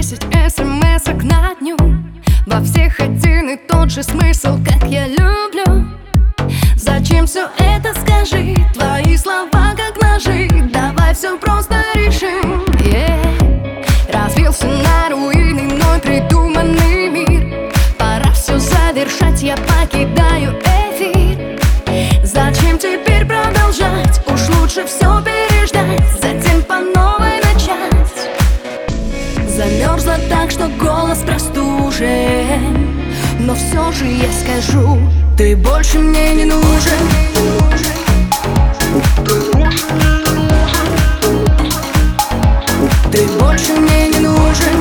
10 смс-ок на дню. Во всех один и тот же смысл, как я люблю. Зачем все это, скажи? Твои слова как ножи. Давай все просто решим. Разбился на руины мной придуманный мир. Пора все завершать, я покидаю эфир. Зачем теперь продолжать? Уж лучше все переждать, затем по новой начать. Замерзла так, что голос простужен, но все же я скажу: ты больше мне не нужен. Ты больше мне не нужен.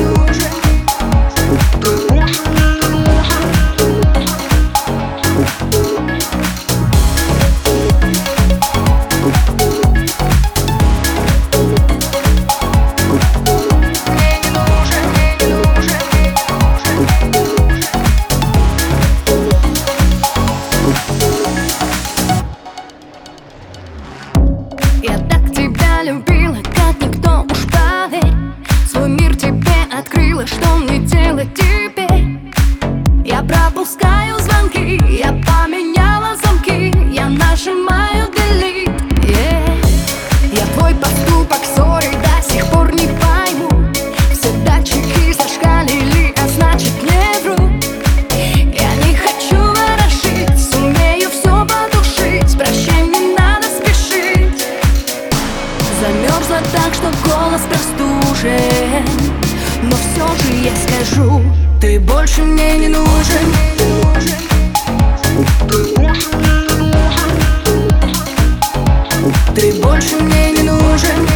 Я так тебя любила, как никто, уж поверь. Свой мир тебе открыла, что мне делать теперь? Я пропускаю звонки, я поменяла замки, я нажимаю delete. Я твой поступок, сори, до сих пор не пойму. Все датчики зашкалили, а значит не вру. Я не хочу ворошить, сумею все потушить. Прощай, не надо спешить. Замерзла так, что голос простужен, но все же я скажу: ты больше мне не нужен. Ты больше мне не нужен.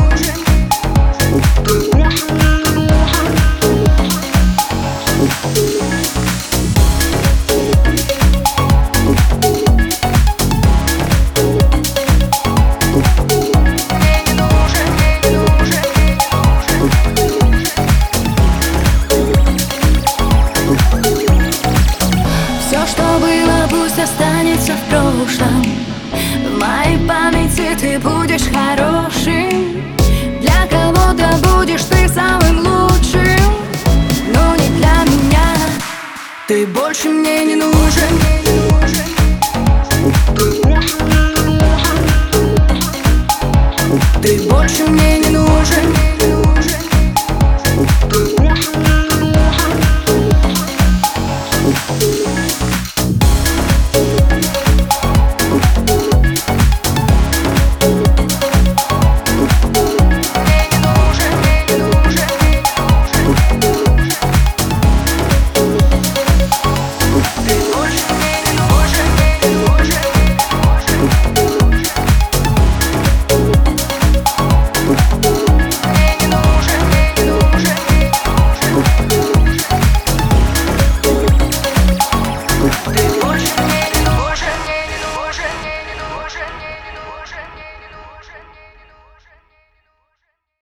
Все, что было, пусть останется в прошлом. В моей памяти ты будешь хорошим. Для кого-то будешь ты самым лучшим, но не для меня. Ты больше мне не нужен.